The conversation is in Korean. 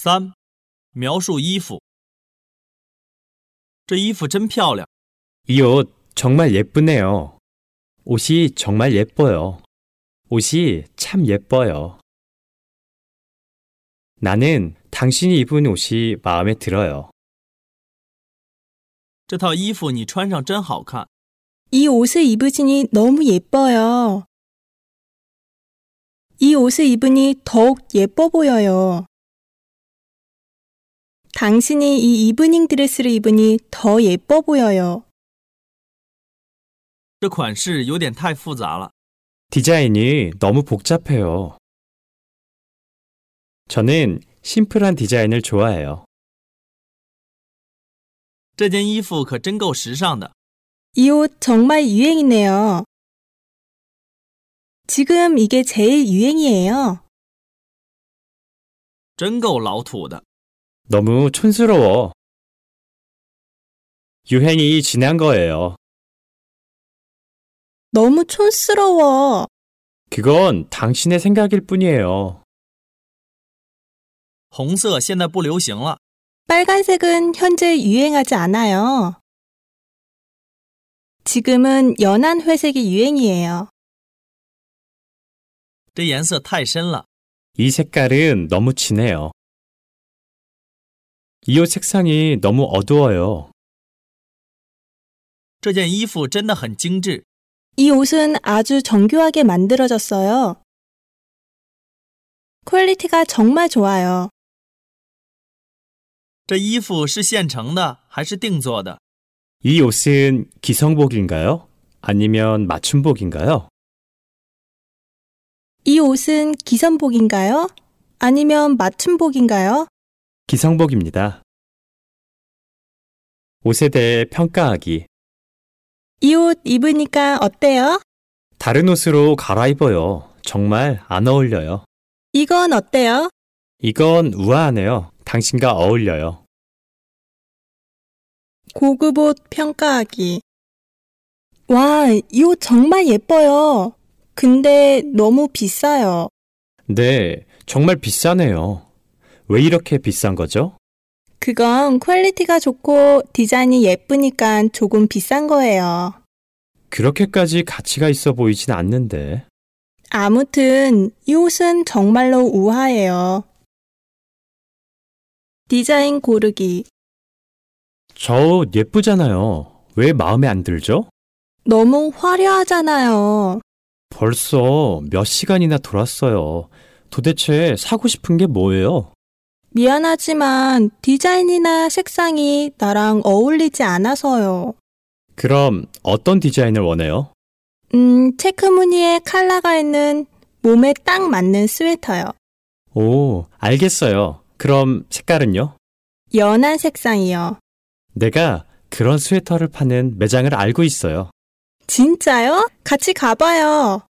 3. 描述衣服。这衣服真漂亮。 이 옷 정말 예쁘네요. 옷이 정말 예뻐요. 옷이 참 예뻐요. 나는 당신이 입은 옷이 마음에 들어요. 这套衣服你穿上真好看。 이 옷을 입으시니 너무 예뻐요. 이 옷을 입으니 더욱 예뻐 보여요. 당신이 이 이브닝 드레스를 입으니 더 예뻐 보여요. 这款式有点太复杂了。 디자인이 너무 복잡해요. 저는 심플한 디자인을 좋아해요. 这件衣服可真够时尚的。 이 옷 정말 유행이네요. 지금 이게 제일 유행이에요. 真够老土的。 너무 촌스러워. 유행이 지난 거예요. 너무 촌스러워. 그건 당신의 생각일 뿐이에요. 红色现在不流行了。 빨간색은 현재 유행하지 않아요. 지금은 연한 회색이 유행이에요. 这颜色太深了。 이 색깔은 너무 진해요. 이 옷 색상이 너무 어두워요. 这件衣服真的很精致。 이 옷은 아주 정교하게 만들어졌어요. 퀄리티가 정말 좋아요. 这衣服是现成的还是定做的？ 이 옷은 기성복인가요? 아니면 맞춤복인가요? 이 옷은 기성복인가요? 아니면 맞춤복인가요? 기성복입니다. 옷에 대해 평가하기. 이 옷 입으니까 어때요? 다른 옷으로 갈아입어요. 정말 안 어울려요. 이건 어때요? 이건 우아하네요. 당신과 어울려요. 고급 옷 평가하기. 와, 이 옷 정말 예뻐요. 근데 너무 비싸요. 네, 정말 비싸네요. 왜 이렇게 비싼 거죠? 그건 퀄리티가 좋고 디자인이 예쁘니까 조금 비싼 거예요. 그렇게까지 가치가 있어 보이진 않는데. 아무튼 이 옷은 정말로 우아해요. 디자인 고르기. 저 옷 예쁘잖아요. 왜 마음에 안 들죠? 너무 화려하잖아요. 벌써 몇 시간이나 돌았어요. 도대체 사고 싶은 게 뭐예요? 미안하지만 디자인이나 색상이 나랑 어울리지 않아서요. 그럼 어떤 디자인을 원해요? 체크 무늬에 컬러가 있는 몸에 딱 맞는 스웨터요. 오, 알겠어요. 그럼 색깔은요? 연한 색상이요. 내가 그런 스웨터를 파는 매장을 알고 있어요. 진짜요? 같이 가봐요.